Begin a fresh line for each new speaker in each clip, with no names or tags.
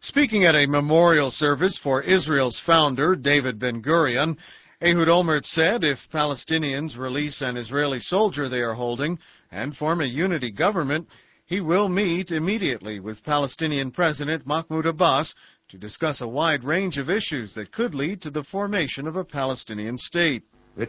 Speaking at a memorial service for Israel's founder, David Ben-Gurion, Ehud Olmert said if Palestinians release an Israeli soldier they are holding and form a unity government, he will meet immediately with Palestinian President Mahmoud Abbas to discuss a wide range of issues that could lead to the formation of a Palestinian state.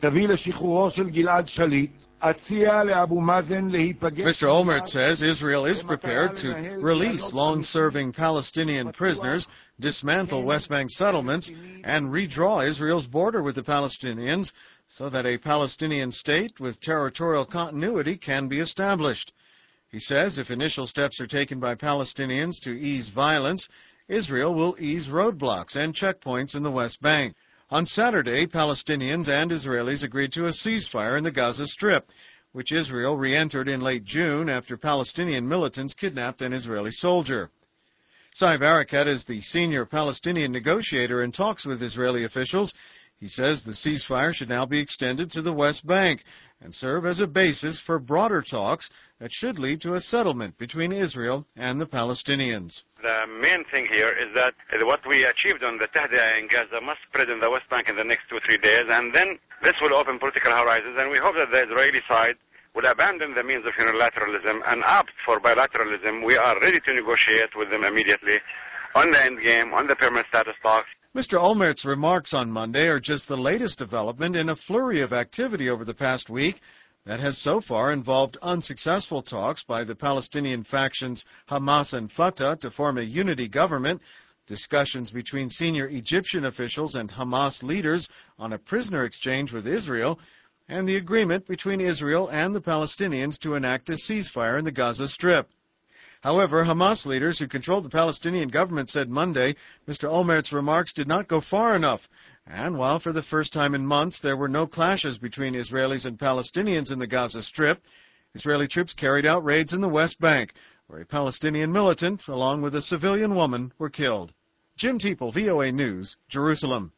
Mr. Olmert says Israel is prepared to release long-serving Palestinian prisoners, dismantle West Bank settlements, and redraw Israel's border with the Palestinians so that a Palestinian state with territorial continuity can be established. He says if initial steps are taken by Palestinians to ease violence, Israel will ease roadblocks and checkpoints in the West Bank. On Saturday, Palestinians and Israelis agreed to a ceasefire in the Gaza Strip, which Israel re-entered in late June after Palestinian militants kidnapped an Israeli soldier. Saif Erekat is the senior Palestinian negotiator in talks with Israeli officials. He says the ceasefire should now be extended to the West Bank and serve as a basis for broader talks that should lead to a settlement between Israel and the Palestinians.
The main thing here is that what we achieved on the Tahdiya in Gaza must spread in the West Bank in the next 2-3 days, and then this will open political horizons, and we hope that the Israeli side will abandon the means of unilateralism and opt for bilateralism. We are ready to negotiate with them immediately on the endgame, on the permanent status talks.
Mr. Olmert's remarks on Monday are just the latest development in a flurry of activity over the past week that has so far involved unsuccessful talks by the Palestinian factions Hamas and Fatah to form a unity government, discussions between senior Egyptian officials and Hamas leaders on a prisoner exchange with Israel, and the agreement between Israel and the Palestinians to enact a ceasefire in the Gaza Strip. However, Hamas leaders who control the Palestinian government said Monday Mr. Olmert's remarks did not go far enough. And while for the first time in months there were no clashes between Israelis and Palestinians in the Gaza Strip, Israeli troops carried out raids in the West Bank, where a Palestinian militant, along with a civilian woman, were killed. Jim Teeple, VOA News, Jerusalem.